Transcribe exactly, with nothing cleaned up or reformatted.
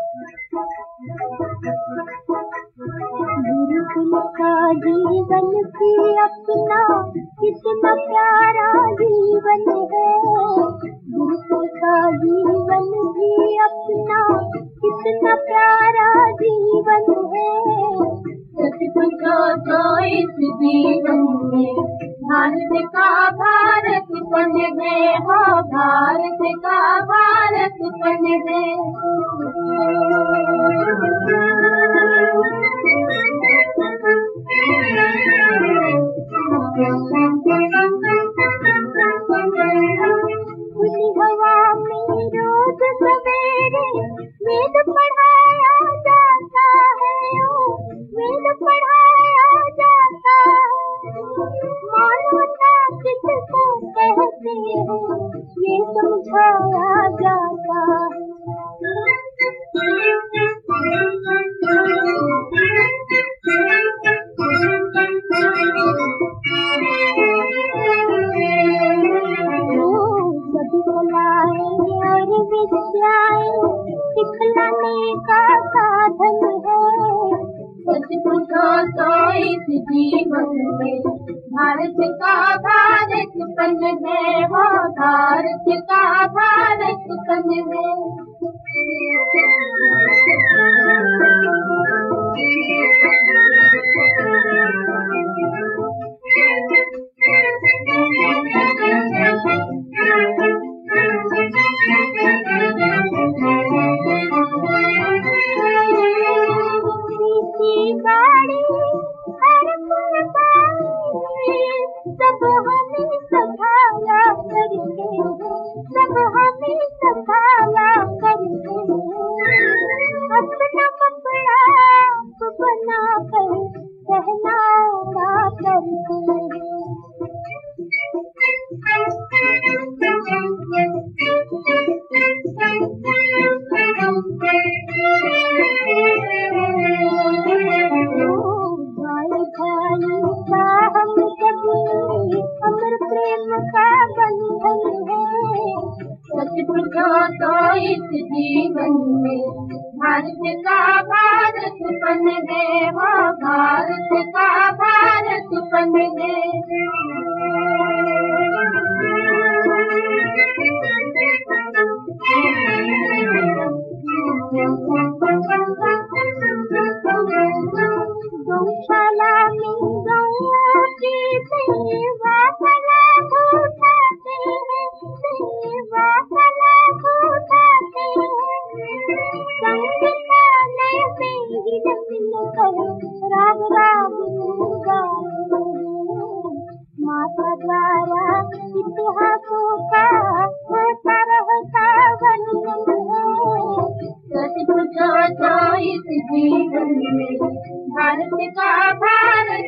गुरुकुल का जीवन भी अपना कितना प्यारा जीवन है। गुरुकुल का जीवन भी अपना कितना प्यारा जीवन है। सच पूछो तो इस जीवन में भारत का भारतपन है। हो भारत का भारतपन है। खुली हवा में रोज सवेरे वेद पढ़ाया जाता है। ओ वेद पढ़ाया जाता है। मानवता किसको कहते हैं ये समझाया जाता है। सभी कलाएं और विद्याएं सिखलाने का साधन है। सच पूछो तो इस जीवन में भारत का भारतपन है। वो भारत का भारतपन है। गाड़ी हर पल सब हमें संभाला करते हैं। सब हमें संभाला करते हैं। अपना कपड़ा बना कर पहनावा करते हैं। हम सब अमर प्रेम का बंधन है। सच पूछो तो इस जीवन में भारत का भारतपन है। वो भारत का भारतपन है। गौशाला में गौओं की सेवा का लाभ उठाते हैं। सेवा का लाभ उठाते हैं। संग्रहालय में ही मिलकर राग राग गाते हैं। माता द्वारा इतिहासों का होता रहता वर्णन है। सच पूछो तो इस जीवन में भारत का भारत